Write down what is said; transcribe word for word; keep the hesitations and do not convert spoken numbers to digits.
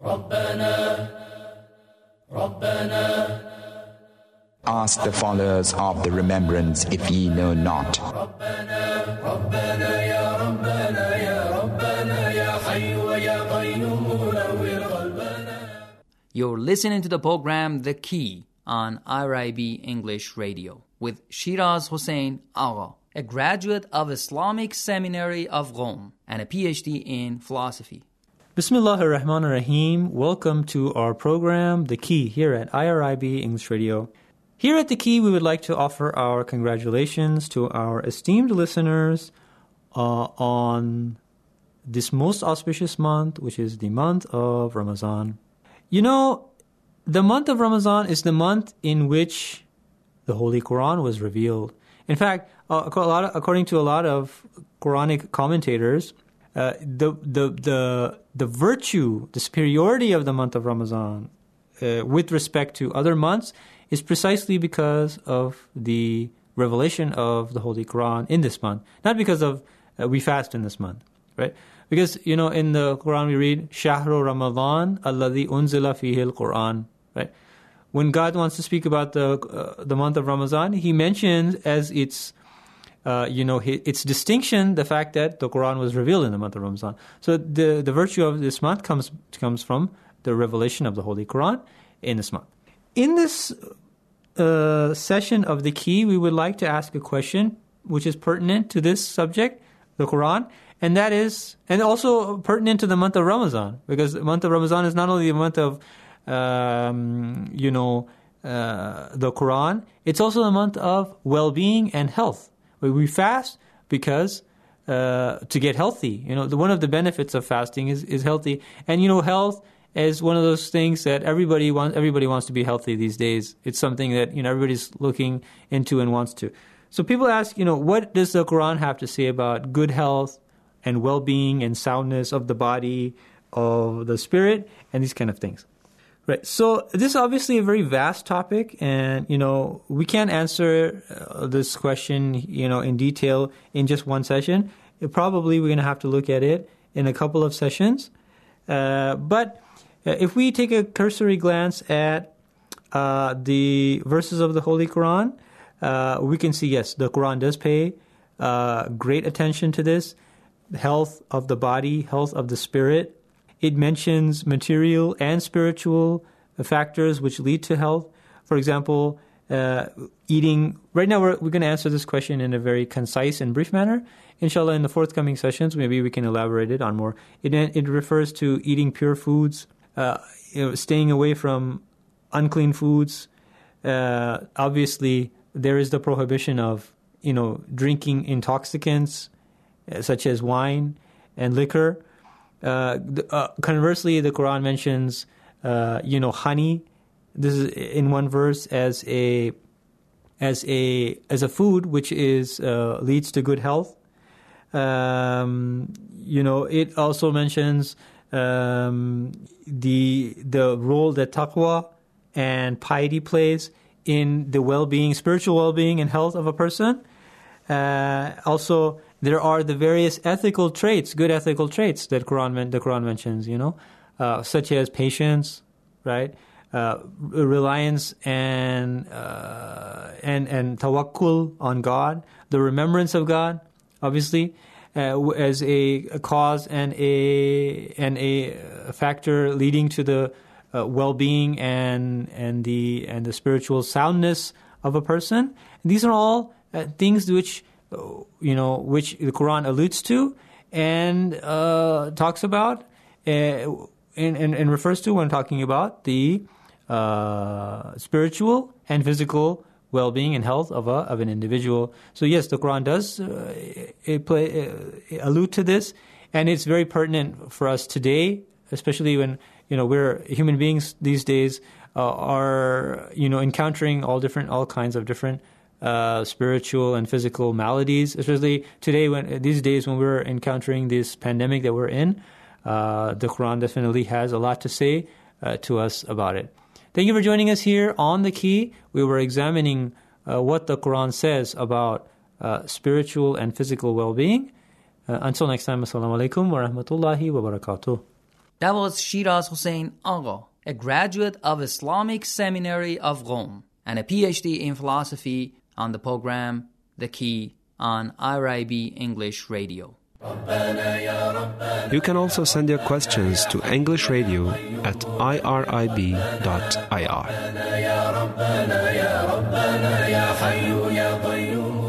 Ask the followers of the remembrance if ye know not. You're listening to the program The Key on I R I B English Radio with Shiraz Hussain Agha, a graduate of Islamic Seminary of Rome and a P H D in philosophy. Bismillah ar-Rahman ar-Rahim. Welcome to our program, The Key, here at I R I B English Radio. Here at The Key, we would like to offer our congratulations to our esteemed listeners uh, on this most auspicious month, which is the month of Ramadan. You know, the month of Ramadan is the month in which the Holy Quran was revealed. In fact, uh, a lot of, according to a lot of Quranic commentators, uh, the, the the the virtue, the superiority of the month of Ramadan uh, with respect to other months is precisely because of the revelation of the Holy Quran in this month. Not because of uh, we fast in this month, right? Because, you know, in the Quran we read, Shahru Ramadan alladhi unzila fihi al-Quran, right? When God wants to speak about the uh, the month of Ramadan, He mentions as its, uh, you know, its distinction the fact that the Quran was revealed in the month of Ramadan. So the, the virtue of this month comes comes from the revelation of the Holy Quran in this month. In this uh, session of The Key, we would like to ask a question which is pertinent to this subject, the Quran, and that is, and also pertinent to the month of Ramadan, because the month of Ramadan is not only the month of, um, you know, uh, the Quran, it's also the month of well-being and health. We fast because uh, to get healthy. You know, the, one of the benefits of fasting is, is healthy, and you know, health is one of those things that everybody wants. Everybody wants to be healthy these days. It's something that, you know, everybody's looking into and wants to. So people ask, you know, what does the Quran have to say about good health and well-being and soundness of the body, of the spirit, and these kind of things, right? So this is obviously a very vast topic, and you know, we can't answer uh, this question, you know, in detail in just one session. It, probably we're going to have to look at it in a couple of sessions. Uh, but uh, if we take a cursory glance at uh, the verses of the Holy Quran, uh, we can see, yes, the Quran does pay uh, great attention to this. Health of the body, health of the spirit. It mentions material and spiritual factors which lead to health. For example, uh, eating. Right now, we're, we're going to answer this question in a very concise and brief manner. Inshallah, in the forthcoming sessions, maybe we can elaborate it on more. It it refers to eating pure foods, uh, you know, staying away from unclean foods. Uh, obviously, there is the prohibition of, you know, drinking intoxicants, such as wine and liquor. Uh, uh, conversely, the Quran mentions, uh, you know, honey. This is in one verse as a as a as a food which is uh, leads to good health. Um, you know, it also mentions um, the the role that taqwa and piety plays in the well-being, spiritual well-being and health of a person. Uh, also, there are the various ethical traits, good ethical traits that Quran the Quran mentions, you know, uh, such as patience, right, uh, reliance and uh, and and tawakkul on God, the remembrance of God, obviously, uh, as a, a cause and a and a factor leading to the uh, well-being and and the and the spiritual soundness of a person. And these are all uh, things which, you know, which the Quran alludes to and uh, talks about uh, and, and, and refers to when talking about the uh, spiritual and physical well-being and health of a of an individual. So yes, the Quran does uh, it play, uh, allude to this, and it's very pertinent for us today, especially when, you know, we're human beings these days uh, are, you know, encountering all different all kinds of different Uh, spiritual and physical maladies, especially today, when these days when we're encountering this pandemic that we're in. Uh, the Quran definitely has a lot to say uh, to us about it. Thank you for joining us here on The Key. We were examining uh, what the Quran says about uh, spiritual and physical well-being. Uh, until next time, assalamu alaikum wa rahmatullahi wa barakatuh. That was Shiraz Hussain Agha, a graduate of Islamic Seminary of Rome and a P H D in philosophy, on the program The Key on I R I B English Radio. You can also send your questions to English Radio at I R I B dot I R.